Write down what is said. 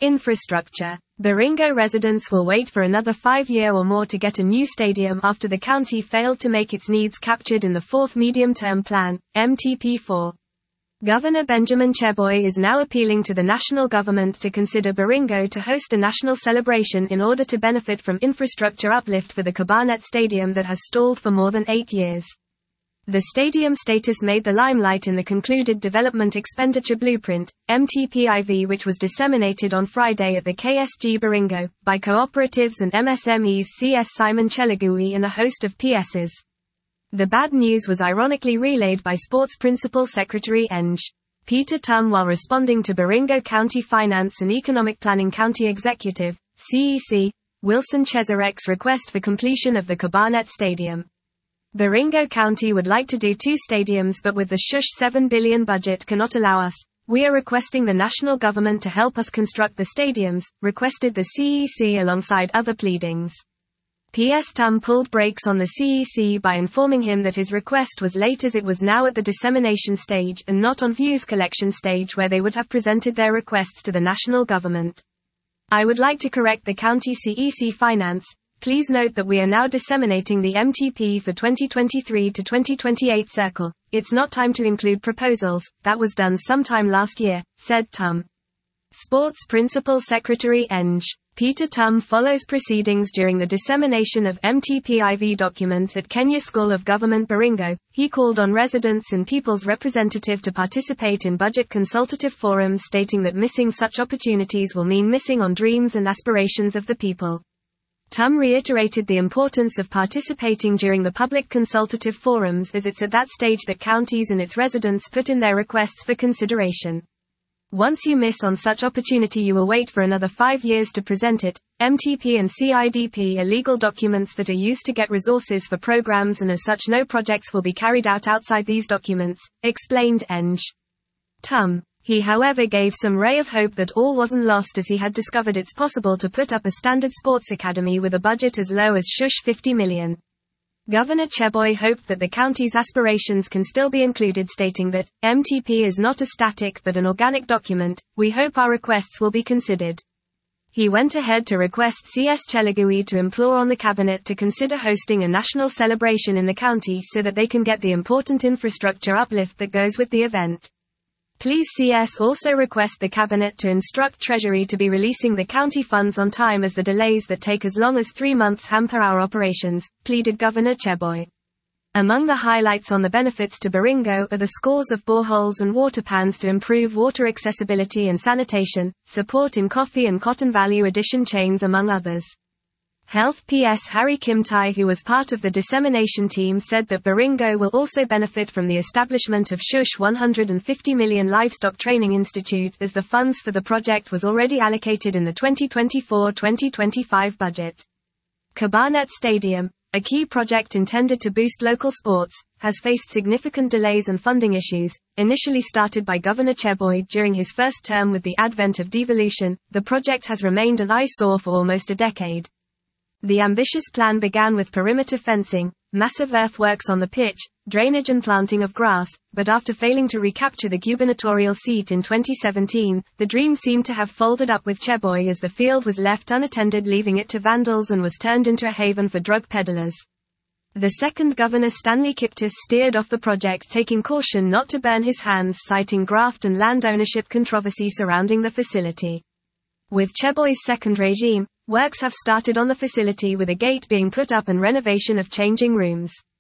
Infrastructure. Baringo residents will wait for another 5 years or more to get a new stadium after the county failed to make its needs captured in the fourth medium-term plan, MTP4. Governor Benjamin Cheboy is now appealing to the national government to consider Baringo to host a national celebration in order to benefit from infrastructure uplift for the Cabarnet Stadium that has stalled for more than 8 years. The stadium status made the limelight in the concluded Development Expenditure Blueprint, MTPIV, which was disseminated on Friday at the KSG Baringo, by cooperatives and MSMEs CS Simon Chelagui and a host of PSs. The bad news was ironically relayed by Sports Principal Secretary Eng. Peter Tum while responding to Baringo County Finance and Economic Planning County Executive, CEC, Wilson Chesarek's request for completion of the Cabarnet Stadium. Baringo County would like to do 2 stadiums but with the shush $7 billion budget cannot allow us. We are requesting the national government to help us construct the stadiums, requested the CEC alongside other pleadings. PS Tum pulled brakes on the CEC by informing him that his request was late as it was now at the dissemination stage and not on views collection stage where they would have presented their requests to the national government. I would like to correct the county CEC finance. Please note that we are now disseminating the MTP for 2023 to 2028 circle. It's not time to include proposals, that was done sometime last year, said Tum. Sports Principal Secretary Eng. Peter Tum follows proceedings during the dissemination of MTPIV document at Kenya School of Government Baringo. He called on residents and people's representative to participate in budget consultative forums stating that missing such opportunities will mean missing on dreams and aspirations of the people. Tum reiterated the importance of participating during the public consultative forums as it's at that stage that counties and its residents put in their requests for consideration. Once you miss on such opportunity you will wait for another 5 years to present it. MTP and CIDP are legal documents that are used to get resources for programs and as such no projects will be carried out outside these documents, explained Eng. Tum. He however gave some ray of hope that all wasn't lost as he had discovered it's possible to put up a standard sports academy with a budget as low as shush $50 million. Governor Cheboy hoped that the county's aspirations can still be included stating that, MTP is not a static but an organic document, we hope our requests will be considered. He went ahead to request CS Chelagui to implore on the cabinet to consider hosting a national celebration in the county so that they can get the important infrastructure uplift that goes with the event. Please CS also request the cabinet to instruct Treasury to be releasing the county funds on time as the delays that take as long as 3 months hamper our operations, pleaded Governor Cheboy. Among the highlights on the benefits to Baringo are the scores of boreholes and water pans to improve water accessibility and sanitation, support in coffee and cotton value addition chains among others. Health PS Harry Kimtai, who was part of the dissemination team, said that Baringo will also benefit from the establishment of Shush $150 million Livestock Training Institute as the funds for the project was already allocated in the 2024-2025 budget. Cabarnet Stadium, a key project intended to boost local sports, has faced significant delays and funding issues. Initially started by Governor Cheboy during his first term with the advent of devolution, the project has remained an eyesore for almost a decade. The ambitious plan began with perimeter fencing, massive earthworks on the pitch, drainage and planting of grass, but after failing to recapture the gubernatorial seat in 2017, the dream seemed to have folded up with Cheboy as the field was left unattended, leaving it to vandals and was turned into a haven for drug peddlers. The second governor, Stanley Kiptis, steered off the project, taking caution not to burn his hands, citing graft and land ownership controversy surrounding the facility. With Cheboy's second regime, works have started on the facility with a gate being put up and renovation of changing rooms.